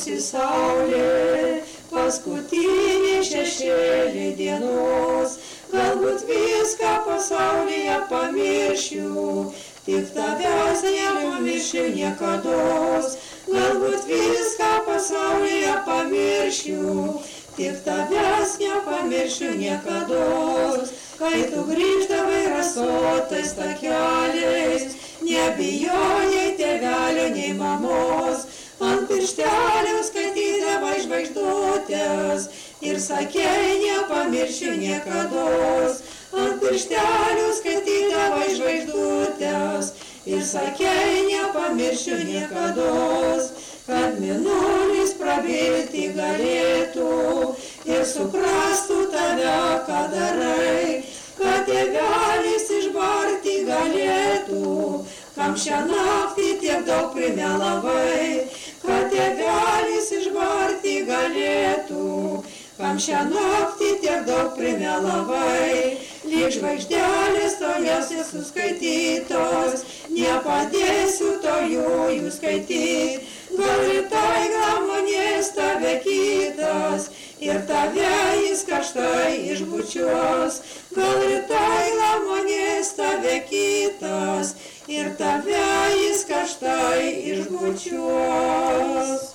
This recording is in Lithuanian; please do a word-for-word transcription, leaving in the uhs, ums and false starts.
Nusilenkusi saulė, paskutinį šešėlį dienos, galbūt viską pasaulyje pamiršiu, tik tavęs nepamiršiu niekados. Galbūt viską pasaulyje pamiršiu, tik tavęs nepamiršiu niekados. Kai tu grįždavai rasotais takeliais, nebijojai tėvelio nei mamos, ant pirštelių skaitydavai žvaigždutės ir sakei nepamiršiu niekados. Ant pirštelių skaitydavai žvaigždutės ir sakei nepamiršiu niekados, kad mėnulis prabilti galėtų ir suprastų tave, ką darai, kad tėvelis išbarti galėtų, kam šią naktį tiek daug primelavai, kad tėvelis išbarti galėtų, kam šią naktį tiek daug primelavai. Lyg žvaigždelės toliausiai suskaitytos, nepadėsiu toliau jų skaityti. Gal rytoj glamonės tave kitas ir tave jis karštai išbučiuos. Gal rytoj glamonės tave kitas ir tave jis karštai išbučiuos.